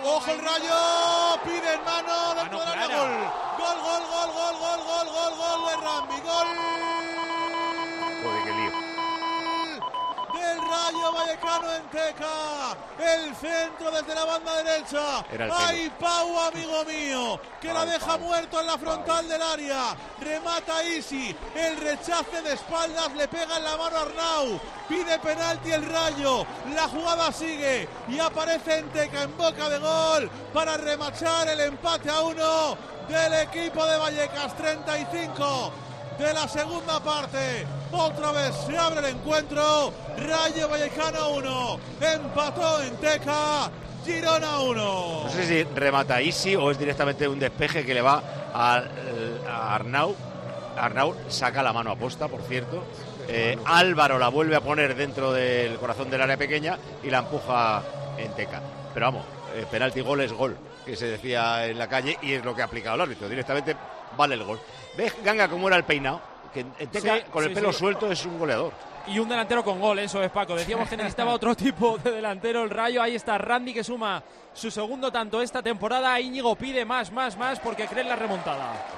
Ojo el Rayo, pide en mano dentro del área, gol de Rambi, gol Joder, qué lío. del Rayo Vallecano en Teca, el centro desde la banda derecha. ¡Ay, Pau, amigo mío! Que la deja muerto en la frontal del área. Remata Isi, el rechace de espaldas le pega en la mano a Arnau. Pide penalti el Rayo, la jugada sigue y aparece en Teca en boca de gol para remachar el empate a 1 del equipo de Vallecas. 35 de la segunda parte. Otra vez se abre el encuentro. Rayo Vallecano 1, empató en Teca, Girona 1. No sé si remata Isi o es directamente un despeje que le va a Arnau. Arnau saca la mano a posta, por cierto. Álvaro la vuelve a poner dentro del corazón del área pequeña y la empuja en Teca. Pero vamos, penalti gol es gol, que se decía en la calle, y es lo que ha aplicado el árbitro. Directamente vale el gol. ¿Ves, Ganga, cómo era el peinado? Que en Teca, con el pelo suelto, es un goleador. Y un delantero con gol, eso es, Paco. Decíamos que necesitaba otro tipo de delantero el Rayo. Ahí está Randy, que suma su segundo tanto esta temporada. Íñigo pide más, porque cree en la remontada.